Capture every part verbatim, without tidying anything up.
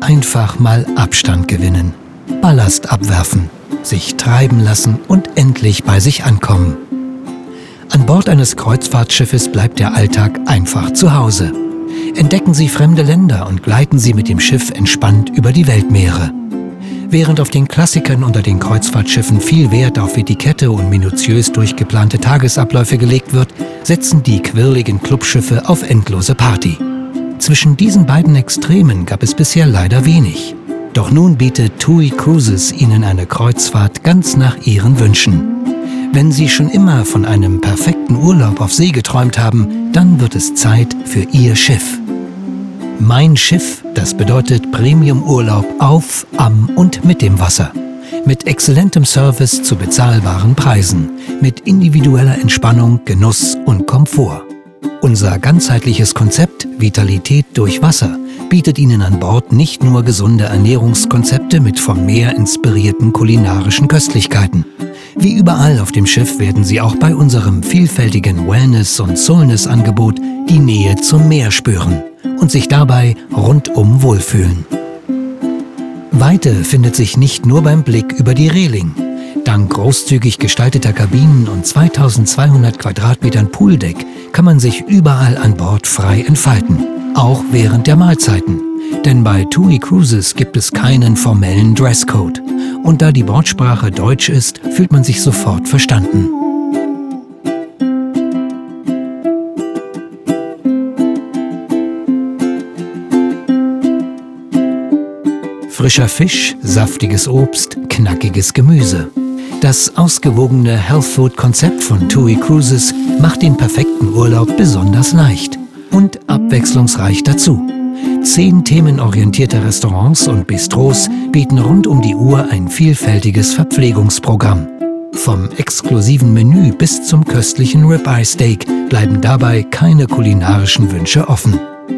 Einfach mal Abstand gewinnen, Ballast abwerfen, sich treiben lassen und endlich bei sich ankommen. An Bord eines Kreuzfahrtschiffes bleibt der Alltag einfach zu Hause. Entdecken Sie fremde Länder und gleiten Sie mit dem Schiff entspannt über die Weltmeere. Während auf den Klassikern unter den Kreuzfahrtschiffen viel Wert auf Etikette und minutiös durchgeplante Tagesabläufe gelegt wird, setzen die quirligen Clubschiffe auf endlose Party. Zwischen diesen beiden Extremen gab es bisher leider wenig. Doch nun bietet TUI Cruises Ihnen eine Kreuzfahrt ganz nach Ihren Wünschen. Wenn Sie schon immer von einem perfekten Urlaub auf See geträumt haben, dann wird es Zeit für Ihr Schiff. Mein Schiff, das bedeutet Premium-Urlaub auf, am und mit dem Wasser. Mit exzellentem Service zu bezahlbaren Preisen. Mit individueller Entspannung, Genuss und Komfort. Unser ganzheitliches Konzept Vitalität durch Wasser bietet Ihnen an Bord nicht nur gesunde Ernährungskonzepte mit vom Meer inspirierten kulinarischen Köstlichkeiten. Wie überall auf dem Schiff werden Sie auch bei unserem vielfältigen Wellness- und Soulness-Angebot die Nähe zum Meer spüren und sich dabei rundum wohlfühlen. Weite findet sich nicht nur beim Blick über die Reling. Dank großzügig gestalteter Kabinen und zweitausendzweihundert Quadratmetern Pooldeck kann man sich überall an Bord frei entfalten, auch während der Mahlzeiten. Denn bei TUI Cruises gibt es keinen formellen Dresscode. Und da die Bordsprache Deutsch ist, fühlt man sich sofort verstanden. Frischer Fisch, saftiges Obst, knackiges Gemüse. Das ausgewogene Health Food Konzept von TUI Cruises macht den perfekten Urlaub besonders leicht und abwechslungsreich dazu. Zehn themenorientierte Restaurants und Bistros bieten rund um die Uhr ein vielfältiges Verpflegungsprogramm. Vom exklusiven Menü bis zum köstlichen Ribeye Steak bleiben dabei keine kulinarischen Wünsche offen.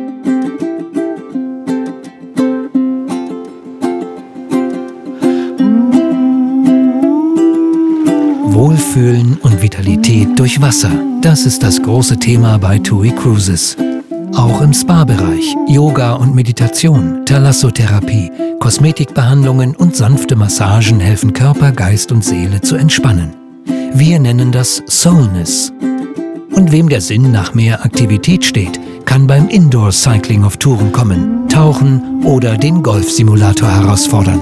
Wohlfühlen und Vitalität durch Wasser, das ist das große Thema bei TUI Cruises. Auch im Spa-Bereich, Yoga und Meditation, Thalassotherapie, Kosmetikbehandlungen und sanfte Massagen helfen Körper, Geist und Seele zu entspannen. Wir nennen das Soulness. Und wem der Sinn nach mehr Aktivität steht, kann beim Indoor Cycling auf Touren kommen, tauchen oder den Golfsimulator herausfordern.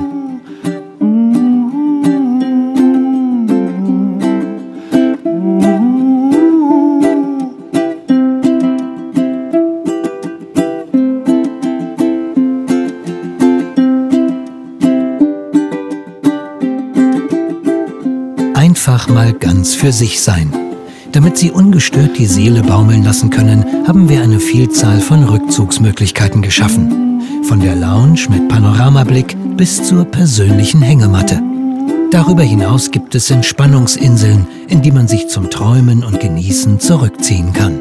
Einfach mal ganz für sich sein. Damit Sie ungestört die Seele baumeln lassen können, haben wir eine Vielzahl von Rückzugsmöglichkeiten geschaffen. Von der Lounge mit Panoramablick bis zur persönlichen Hängematte. Darüber hinaus gibt es Entspannungsinseln, in die man sich zum Träumen und Genießen zurückziehen kann.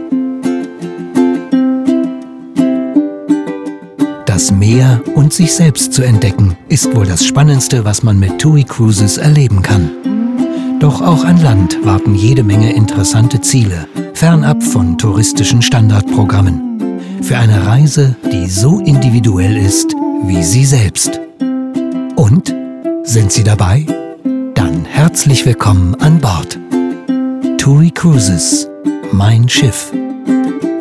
Das Meer und sich selbst zu entdecken, ist wohl das Spannendste, was man mit TUI Cruises erleben kann. Doch auch an Land warten jede Menge interessante Ziele, fernab von touristischen Standardprogrammen. Für eine Reise, die so individuell ist wie Sie selbst. Und? Sind Sie dabei? Dann herzlich willkommen an Bord. TUI Cruises, mein Schiff.